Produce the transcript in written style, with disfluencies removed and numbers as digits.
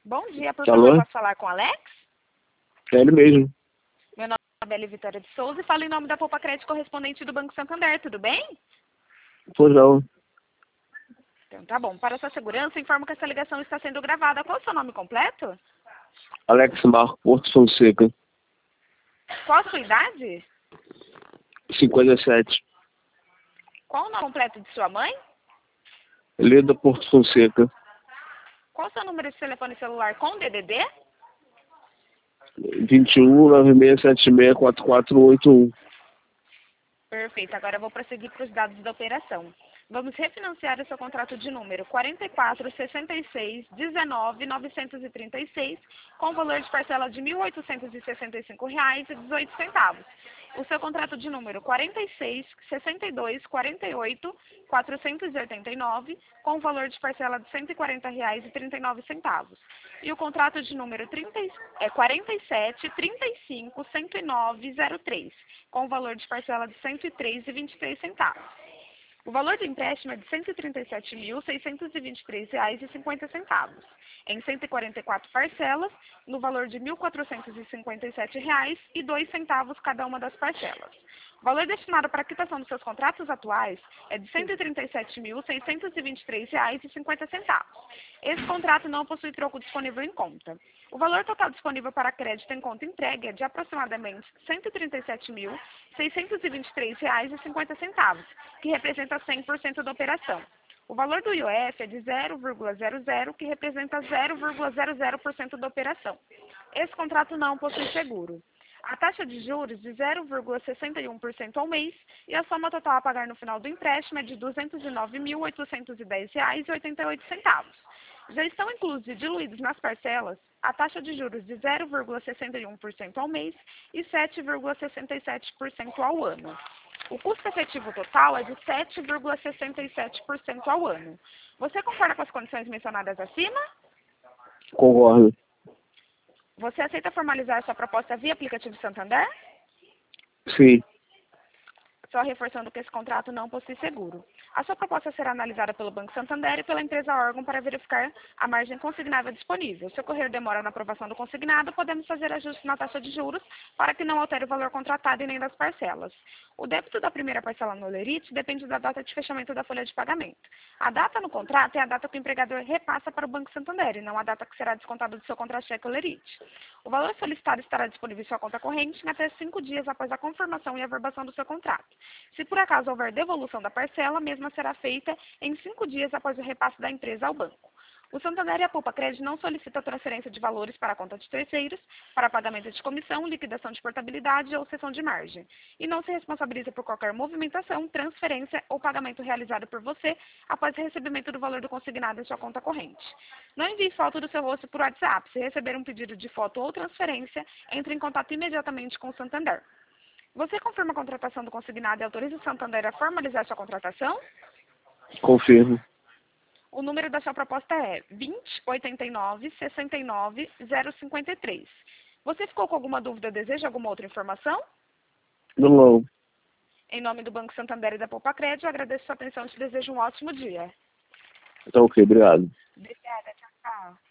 Bom dia, por favor, Alô? posso falar com o Alex? É ele mesmo. Meu nome é Isabelle Vitória de Souza e falo em nome da Poupa Crédito correspondente do Banco Santander, tudo bem? Pois não. Então tá bom. Para sua segurança, informo que essa ligação está sendo gravada. Qual é o seu nome completo? Alex Marco Porto Fonseca. Qual a sua idade? 57. Qual o nome completo de sua mãe? Leda Porto Fonseca. Qual o seu número de telefone celular com DDD? 21 9676 4481. Perfeito. Agora eu vou prosseguir para os dados da operação. Vamos refinanciar o seu contrato de número 446619 936 com valor de parcela de R$ 1.865,18. O seu contrato de número 466248 com valor de parcela de R$ 140,39. E o contrato de número 47351903 com valor de parcela de R$ 103,23. O valor do empréstimo é de R$ 137.623,50, em 144 parcelas, no valor de R$ 1.457,02 cada uma das parcelas. O valor destinado para a quitação dos seus contratos atuais é de R$ 137.623,50. Esse contrato não possui troco disponível em conta. O valor total disponível para crédito em conta entregue é de aproximadamente R$ 137.623,50, que representa 100% da operação. O valor do IOF é de 0,00, que representa 0,00% da operação. Esse contrato não possui seguro. A taxa de juros de 0,61% ao mês e a soma total a pagar no final do empréstimo é de R$ 209.810,88. Já estão inclusos e diluídos nas parcelas a taxa de juros de 0,61% ao mês e 7,67% ao ano. O custo efetivo total é de 7,67% ao ano. Você concorda com as condições mencionadas acima? Concordo. Você aceita formalizar sua proposta via aplicativo Santander? Sim. Só reforçando que esse contrato não possui seguro. A sua proposta será analisada pelo Banco Santander e pela empresa órgão para verificar a margem consignável disponível. Se ocorrer demora na aprovação do consignado, podemos fazer ajustes na taxa de juros para que não altere o valor contratado e nem das parcelas. O débito da primeira parcela no Lerite depende da data de fechamento da folha de pagamento. A data no contrato é a data que o empregador repassa para o Banco Santander e não a data que será descontada do seu contra-cheque ou Lerite. O valor solicitado estará disponível em sua conta corrente em até 5 dias após a confirmação e averbação do seu contrato. Se por acaso houver devolução da parcela, a mesma será feita em 5 dias após o repasse da empresa ao banco. O Santander e a Poupa Crédito não solicitam transferência de valores para a conta de terceiros, para pagamento de comissão, liquidação de portabilidade ou cessão de margem. E não se responsabiliza por qualquer movimentação, transferência ou pagamento realizado por você após o recebimento do valor do consignado em sua conta corrente. Não envie foto do seu rosto por WhatsApp. Se receber um pedido de foto ou transferência, entre em contato imediatamente com o Santander. Você confirma a contratação do consignado e autoriza o Santander a formalizar sua contratação? Confirmo. O número da sua proposta é 2089-69053. Você ficou com alguma dúvida ou deseja alguma outra informação? Não. Em nome do Banco Santander e da Poupa Crédito, eu agradeço sua atenção e te desejo um ótimo dia. Tá ok, obrigado. Obrigada, tchau, tchau.